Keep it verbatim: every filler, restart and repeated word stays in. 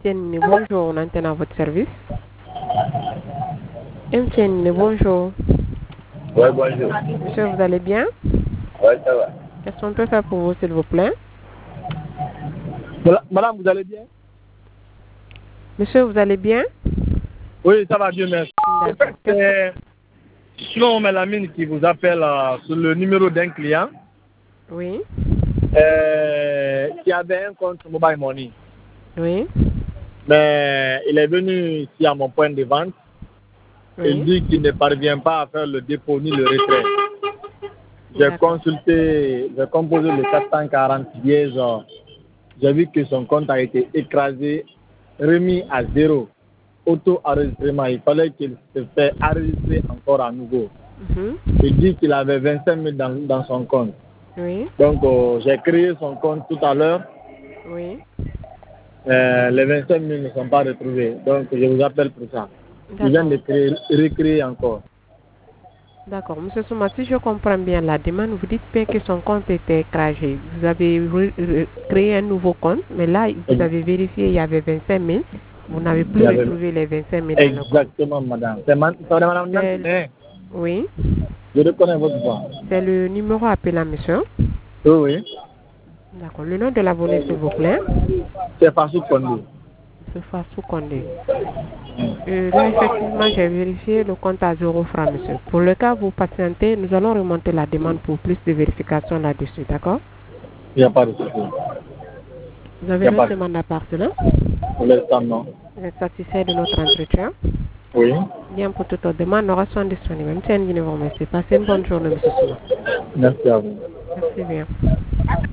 Nini, bonjour, on entend à votre service. M T N, bonjour. Ouais, bonjour. Monsieur, vous allez bien? Ouais, ça va. Qu'est-ce qu'on peut faire pour vous, s'il vous plaît? Madame, vous allez bien? Monsieur, vous allez bien? Oui, ça va, Dieu merci. D'accord. C'est Sinon, Mélamine qui vous appelle euh, sur le numéro d'un client. Oui. Euh, qui avait un compte Mobile Money. Oui. Mais il est venu ici à mon point de vente. Oui. Il dit qu'il ne parvient pas à faire le dépôt ni le retrait. J'ai D'accord. consulté, j'ai composé le quatre cent quarante dièse. J'ai vu que son compte a été écrasé, remis à zéro. Auto-enregistrement, il fallait qu'il se fasse enregistrer encore à nouveau. Mhm. Il dit qu'il avait vingt-cinq mille dans, dans son compte. Oui. Donc, euh, j'ai créé son compte tout à l'heure. Oui. Euh, les vingt-cinq mille ne sont pas retrouvés. Donc, je vous appelle pour ça. Je viens de D'accord. créer, recréer encore. D'accord. Monsieur Souma, si je comprends bien la demande, vous dites bien que son compte était écrasé. Vous avez re- re- créé un nouveau compte, mais là, vous avez vérifié, il y avait vingt-cinq mille. Vous n'avez plus Il y avait- retrouvé les vingt-cinq mille dans le compte. Exactement, madame. C'est ma- c'est madame C'est- Nantiné. Oui. Je reconnais votre voix. C'est le numéro appelé à monsieur. Oui, oui. D'accord. Le nom de l'abonné, s'il vous plaît. C'est Fassou Kondé. C'est Fassou Condé. Euh, là, effectivement, j'ai vérifié le compte à zéro franc, monsieur. Pour le cas, vous patientez, nous allons remonter la demande pour plus de vérification là-dessus, d'accord? Il n'y a pas de souci. Vous Il avez n'y a d'autres pas de demandes à part cela? Pour l'instant, non. Vous êtes satisfait de notre entretien? Oui. Bien, pour toute autre demande, nous restons disponibles. M T N vous remercie. Passez une bonne journée, monsieur Souma. Merci à vous. Merci bien.